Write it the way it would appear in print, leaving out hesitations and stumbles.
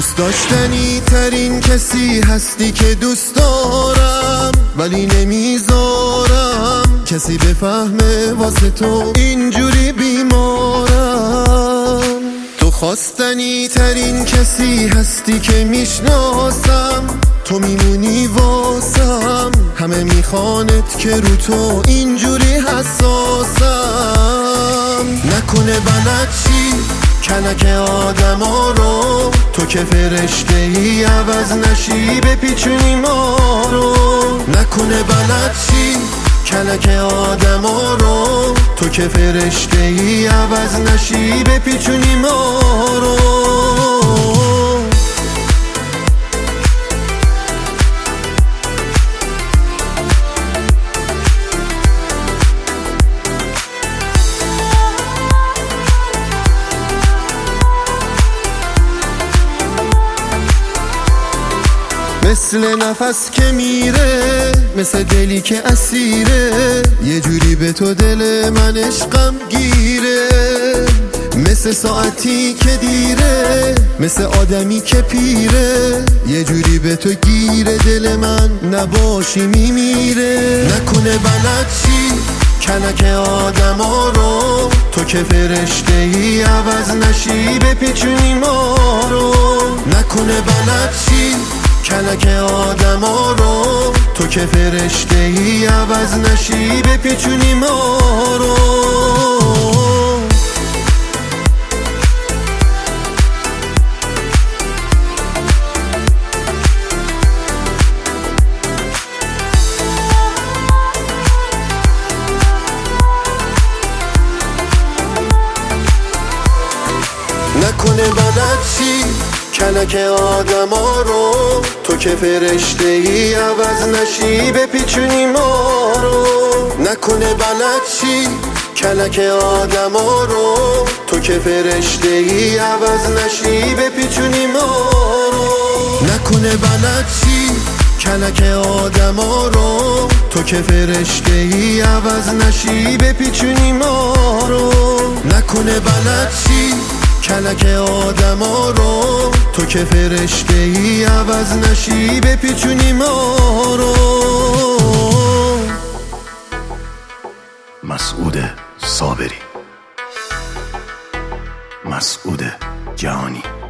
دوست داشتنی ترین کسی هستی که دوست دارم، ولی نمیذارم کسی بفهمه واسه تو اینجوری بیمارم. تو خواستنی ترین کسی هستی که میشناسم، تو میمونی واسم، همه میخوانت که رو تو اینجوری حساسم. نکنه بلد چی کلک آدما رو، تو که فرشته ای عوض نشی بپیچونی ما رو. نکنه بلد چی کلک آدما رو، تو که فرشته ای عوض نشی بپیچونی ما رو. مثل نفس که میره، مثل دلی که اسیره، یه جوری به تو دل من عشقم گیره. مثل ساعتی که دیره، مثل آدمی که پیره، یه جوری به تو گیره دل من نباشی میمیره. نکنه بلد چی کلک آدما رو، تو که فرشته ای عوض نشی بپیچونی ما رو. نکنه بلد چی کلک آدما رو، تو که فرشته ای عوض نشی بپیچونی ما رو. نکنه بلد چی کلک آدما رو، تو که فرشته ای عوض نشی بپیچونی ما رو. نکنه بلد چی کلک آدما رو، تو که فرشته ای عوض نشی بپیچونی ما رو. نکنه بلد چی کلک آدما رو، تو که فرشته ای عوض نشی بپیچونی ما رو. نکنه بلد چی کلک آدما رو، تو که فرشته ای عوض نشی بپیچونی ما رو. مسعود صابری، مسعود جهانی.